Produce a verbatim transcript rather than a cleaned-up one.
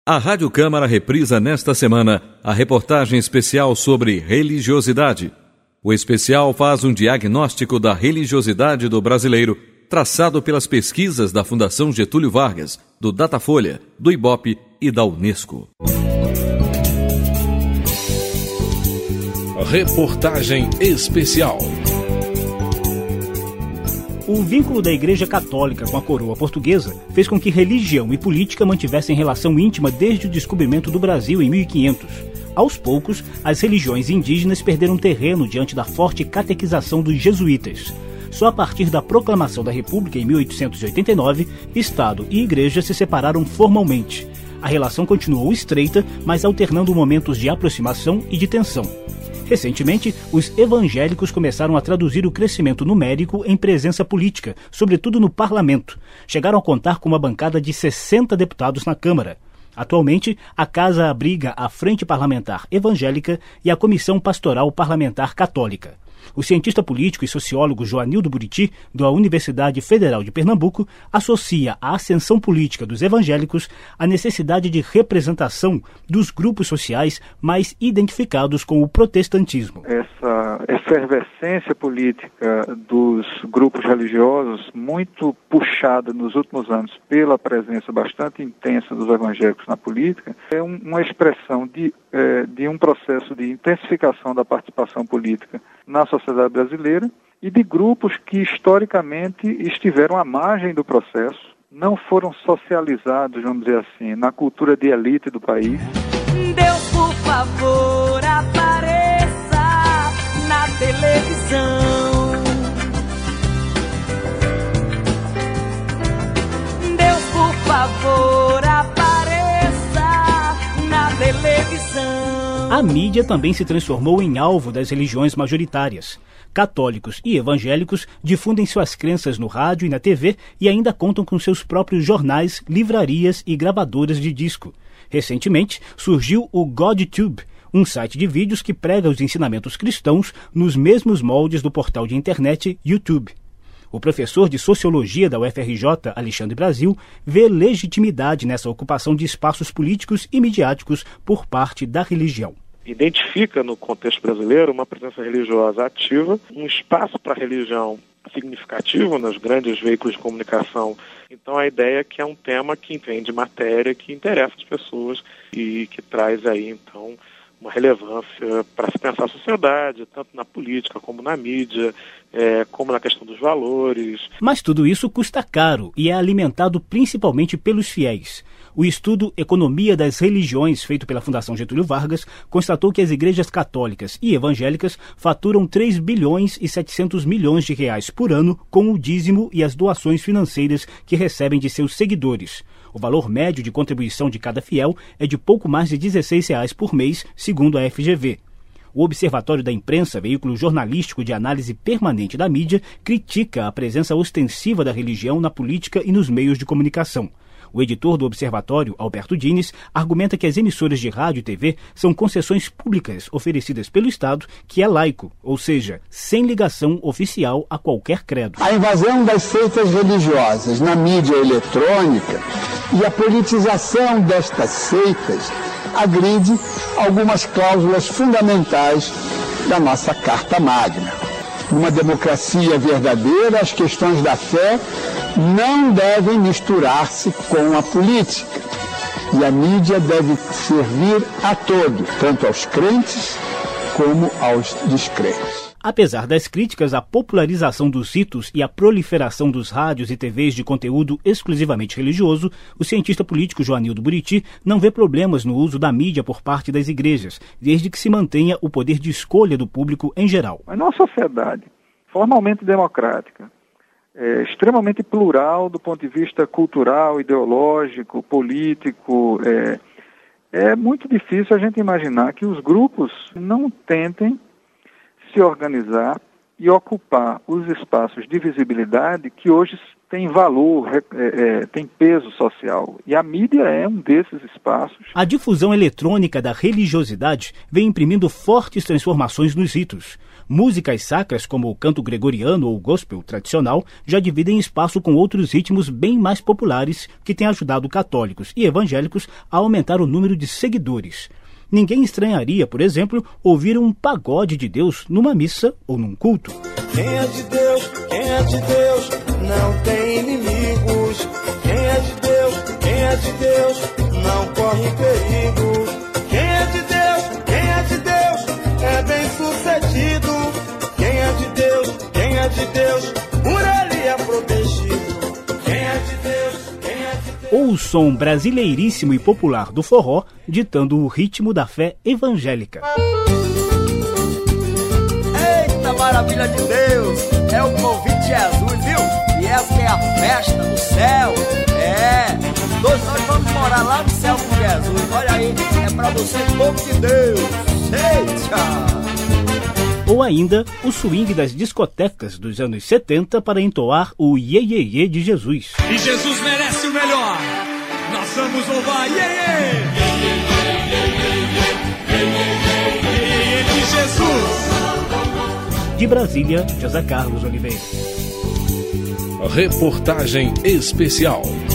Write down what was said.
A Rádio Câmara reprisa nesta semana a reportagem especial sobre religiosidade. O especial faz um diagnóstico da religiosidade do brasileiro, traçado pelas pesquisas da Fundação Getúlio Vargas, do Datafolha, do Ibope e da Unesco. Reportagem especial. O vínculo da Igreja Católica com a coroa portuguesa fez com que religião e política mantivessem relação íntima desde o descobrimento do Brasil em mil e quinhentos. Aos poucos, as religiões indígenas perderam terreno diante da forte catequização dos jesuítas. Só a partir da proclamação da República em mil oitocentos e oitenta e nove, Estado e Igreja se separaram formalmente. A relação continuou estreita, mas alternando momentos de aproximação e de tensão. Recentemente, os evangélicos começaram a traduzir o crescimento numérico em presença política, sobretudo no parlamento. Chegaram a contar com uma bancada de sessenta deputados na Câmara. Atualmente, a Casa abriga a Frente Parlamentar Evangélica e a Comissão Pastoral Parlamentar Católica. O cientista político e sociólogo Joanildo Buriti, da Universidade Federal de Pernambuco, associa a ascensão política dos evangélicos à necessidade de representação dos grupos sociais mais identificados com o protestantismo. Essa efervescência política dos grupos religiosos, muito puxada nos últimos anos pela presença bastante intensa dos evangélicos na política, é uma expressão de, é, de um processo de intensificação da participação política na sociedade brasileira e de grupos que historicamente estiveram à margem do processo, não foram socializados, vamos dizer assim, na cultura de elite do país. Deus, por favor, apareça na televisão. Deus, por favor, apareça na televisão. A mídia também se transformou em alvo das religiões majoritárias. Católicos e evangélicos difundem suas crenças no rádio e na T V e ainda contam com seus próprios jornais, livrarias e gravadoras de disco. Recentemente, surgiu o GodTube, um site de vídeos que prega os ensinamentos cristãos nos mesmos moldes do portal de internet YouTube. O professor de Sociologia da U F R J, Alexandre Brasil, vê legitimidade nessa ocupação de espaços políticos e midiáticos por parte da religião. Identifica no contexto brasileiro uma presença religiosa ativa, um espaço para a religião significativo nos grandes veículos de comunicação. Então a ideia é que é um tema que vem de matéria, que interessa as pessoas e que traz aí então uma relevância para se pensar a sociedade, tanto na política como na mídia, é, como na questão dos valores. Mas tudo isso custa caro e é alimentado principalmente pelos fiéis. O estudo Economia das Religiões, feito pela Fundação Getúlio Vargas, constatou que as igrejas católicas e evangélicas faturam três bilhões e setecentos milhões de reais por ano com o dízimo e as doações financeiras que recebem de seus seguidores. O valor médio de contribuição de cada fiel é de pouco mais de dezesseis reais por mês, segundo a F G V. O Observatório da Imprensa, veículo jornalístico de análise permanente da mídia, critica a presença ostensiva da religião na política e nos meios de comunicação. O editor do Observatório, Alberto Diniz, argumenta que as emissoras de rádio e T V são concessões públicas oferecidas pelo Estado, que é laico, ou seja, sem ligação oficial a qualquer credo. A invasão das seitas religiosas na mídia eletrônica e a politização destas seitas agride algumas cláusulas fundamentais da nossa Carta Magna. Numa democracia verdadeira, as questões da fé não devem misturar-se com a política. E a mídia deve servir a todos, tanto aos crentes como aos descrentes. Apesar das críticas à popularização dos ritos e à proliferação dos rádios e T Vs de conteúdo exclusivamente religioso, o cientista político Joanildo Buriti não vê problemas no uso da mídia por parte das igrejas, desde que se mantenha o poder de escolha do público em geral. Mas numa sociedade formalmente democrática, é, extremamente plural do ponto de vista cultural, ideológico, político, é, é muito difícil a gente imaginar que os grupos não tentem se organizar e ocupar os espaços de visibilidade que hoje têm valor, é, é, têm peso social. E a mídia é um desses espaços. A difusão eletrônica da religiosidade vem imprimindo fortes transformações nos ritos. Músicas sacras, como o canto gregoriano ou gospel tradicional, já dividem espaço com outros ritmos bem mais populares que têm ajudado católicos e evangélicos a aumentar o número de seguidores. Ninguém estranharia, por exemplo, ouvir um pagode de Deus numa missa ou num culto. Quem é de Deus, quem é de Deus, não tem inimigos. Quem é de Deus, quem é de Deus, não corre perigo. Quem é de Deus, quem é de Deus, é bem sucedido. Quem é de Deus, quem é de Deus, por ele é protegido. Quem é de Deus, quem é de Deus. Ou o som brasileiríssimo e popular do forró, ditando o ritmo da fé evangélica. Eita maravilha de Deus, é o convite Jesus, viu? E essa é a festa do céu. É, todos nós vamos morar lá no céu com Jesus. Olha aí, é pra você, povo de Deus. Eita! Ou ainda o swing das discotecas dos anos setenta para entoar o Iê Iê Iê de Jesus. E Jesus merece o melhor. Nós vamos louvar Iê Iê Iê de Jesus. De Brasília, José Carlos Oliveira. Reportagem especial.